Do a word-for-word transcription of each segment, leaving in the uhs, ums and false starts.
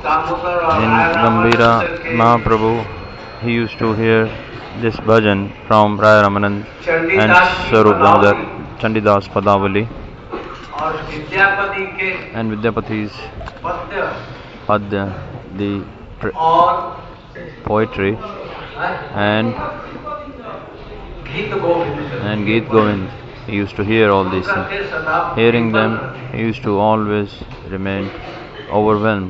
In Gambhira, Mahaprabhu, he used to hear this bhajan from Raya Ramanand and Sarup Damodar, Chandidas Padavali, and Vidyapati's Padya, the poetry, and and Geet Govind. He used to hear all these things. Hearing them, he used to always remain overwhelmed.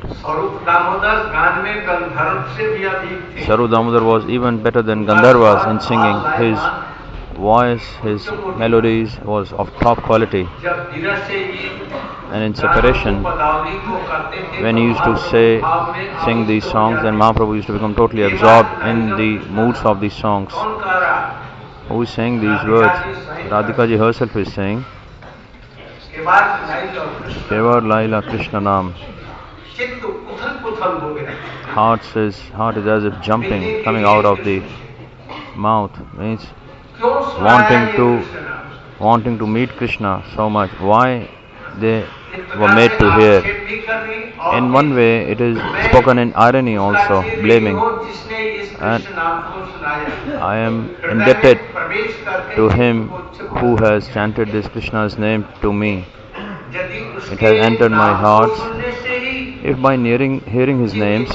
Saru Damodar was even better than Gandharvas in singing. His voice, his melodies was of top quality. And in separation, when he used to say, sing these songs, then Mahaprabhu used to become totally absorbed in the moods of these songs. Who is saying these words? Radhika ji herself is saying, Kevar Laila Krishna Nam. Heart says, heart is as if jumping, coming out of the mouth, means wanting to wanting to meet Krishna so much. Why they were made to hear? In one way, it is spoken in irony also, blaming. And I am indebted to him who has chanted this Krishna's name to me. It has entered my heart. If by nearing, hearing his names,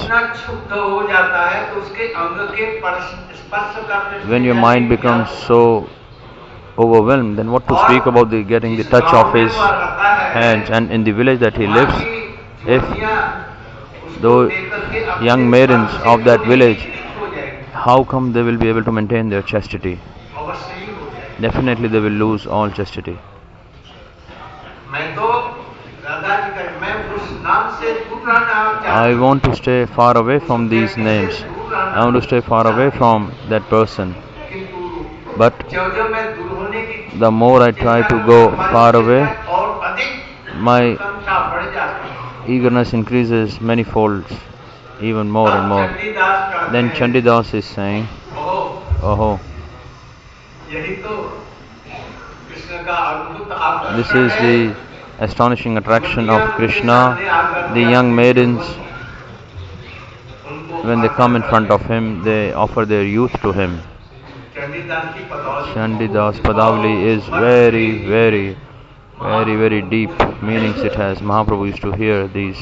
when your mind becomes so overwhelmed, then what to speak about the getting the touch of his hands? And in the village that he lives, if though young maidens of that village, how come they will be able to maintain their chastity? Definitely they will lose all chastity. I want to stay far away from these names. I want to stay far away from that person. But the more I try to go far away, my eagerness increases many folds, even more and more. Then Chandidas is saying, oh, this is the astonishing attraction of Krishna. The young maidens, when they come in front of him, they offer their youth to him. Chandidas Padavali is very, very, very, very deep meanings it has. Mahaprabhu used to hear these.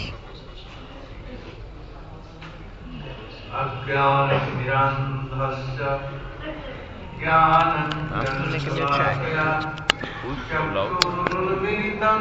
I'm making a check.